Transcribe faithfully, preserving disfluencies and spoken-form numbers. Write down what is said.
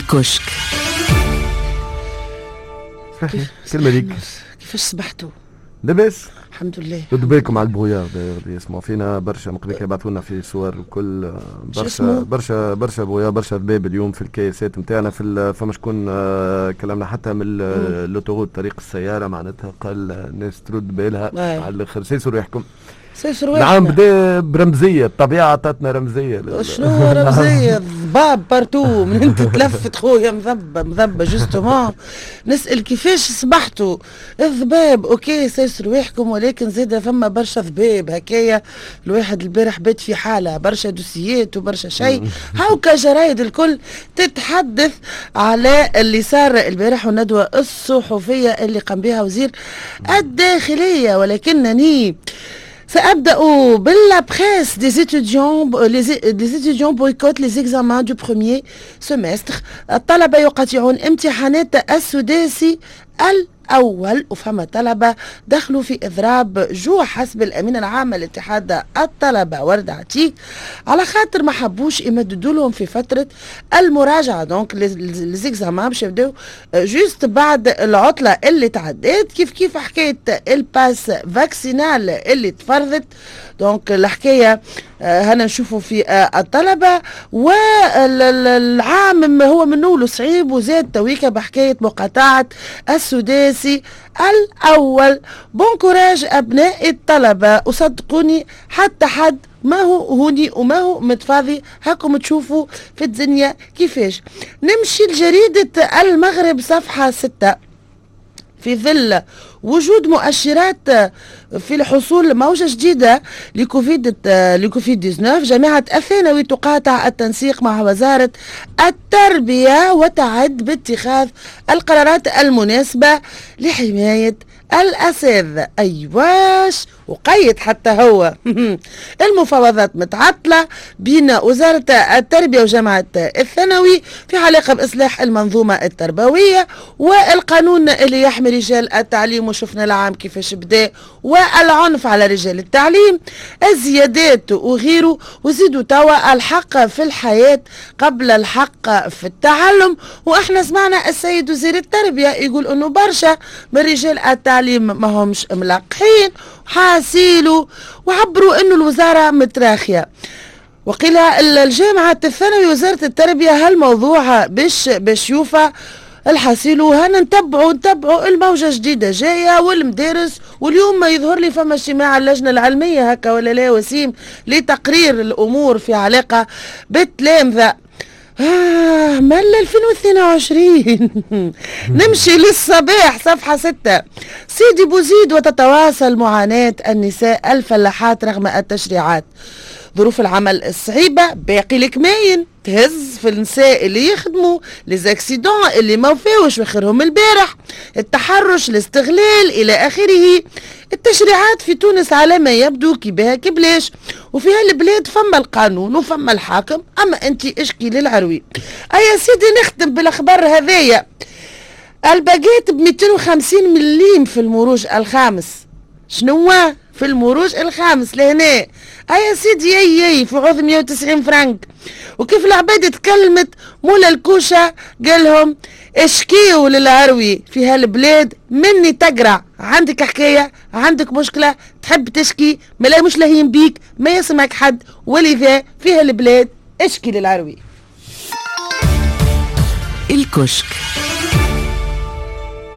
الكشك. كلمة ليك. كيفاش صبحتوا؟ لاباس الحمد لله. ردوا بالكم على البويار اللي يسمعوا فينا برشا من قبل يبعثوا لنا في صور وكل برشا برشا برشا بويا برشا ذباب اليوم في الكيسات نتاعنا في فما شكون كلامنا حتى من الاوتوغوت طريق السياره معناتها قال الناس ترد بالها على الاخر سيسروا يحكم نعم بدا برمزيه الطبيعه عطاتنا رمزيه. شنو رمزيه؟ ضباب بارتو من انت تلفت خويا مذبه مذبه جوستومون. نسال كيفاش صبحتوا؟ الذباب اوكي سيسروا يحكم، ولكن زيد فما برشا ذباب هكايا. الواحد البارح بات في حاله برشا دوسيات وبرشا شيء هاوكا جرايد الكل تتحدث على اللي صار البارح والندوه الصحفيه اللي قام بها وزير الداخليه. ولكنني سأبدأ بالبريس des étudiants les étudiants boycottent les examens du premier semestre. الطلبة يقاطعون امتحانات السداسي الأول، وفما طلبة دخلوا في إضراب جوع حسب الأمين العام لاتحاد الطلبة ورد عتيق على خاطر ما حبوش يمددوا لهم في فترة المراجعة. دونك ليزيكزامان باش يبداو جوست بعد العطلة اللي تعدات. كيف كيف حكاية الباس فاكسينال اللي تفرضت. دونك الحكاية هنا نشوفوا في الطلبة والعام هو منه صعيب وزاد تويكا بحكاية مقاطعة السداسي الأول. بون كوراج أبناء الطلبة، وصدقوني حتى حد ما هو هوني وما هو متفاضي. هاكم تشوفوا في الدنيا كيفاش. نمشي لجريدة المغرب صفحة ستة. في ظل وجود مؤشرات في الحصول موجة جديدة لكوفيد لكوفيد تسعة عشر، جامعة الثانوي تقاطع التنسيق مع وزارة التربية وتعد باتخاذ القرارات المناسبة لحماية الأساتذة. أيواش وقيد حتى هو. المفاوضات متعطلة بين وزارة التربية وجامعة الثانوي في علاقة بإصلاح المنظومة التربوية والقانون اللي يحمي رجال التعليم، وشفنا العام كيفاش بدا، والعنف على رجال التعليم، الزيادات وغيره. وزيدوا توا الحق في الحياة قبل الحق في التعلم. وإحنا سمعنا السيد وزير التربية يقول إنه برشا من رجال التعليم ما همش ملقحين حاسيلوا، وعبروا انه الوزارة متراخية. وقيل الجامعة الثانوي وزارة التربية هالموضوع باش باش يوفى الحاسيلو. هنا نتبعوا نتبعوا الموجة جديدة جاية والمدارس. واليوم ما يظهر لي فما اجتماع اللجنة العلمية هكا ولا لا وسيم لتقرير الأمور في علاقة بالتلامذة. آه مال ألفين واثنين وعشرين. نمشي للصباح صفحة ستة. سيدي بوزيد وتتواصل معاناة النساء الفلاحات رغم التشريعات. ظروف العمل الصعيبة باقي الكماين تهز في النساء اللي يخدموا، ليزاكسيدون اللي ما وفاوش وخيرهم البارح، التحرش، الاستغلال إلى آخره. التشريعات في تونس على ما يبدو كباها كبلاش، وفي هالبلاد فما القانون وفما الحاكم. أما أنت اشكي للعروي. أيا سيدي نختم بالأخبار هذايا. الباجيت ب مئتين وخمسين مليم في المروج الخامس. شنو في المروج الخامس لهنا؟ ايا سيدي يي يي في عوض مئة وتسعين فرنك. وكيف العباد تكلمت مولا الكوشة قالهم اشكيوا للعروي في هالبلاد مني تقرع. عندك حكاية، عندك مشكلة، تحب تشكي، ملا مش لاهين بيك، ما يسمعك حد، ولذا في هالبلاد اشكي للعروي. الكشك.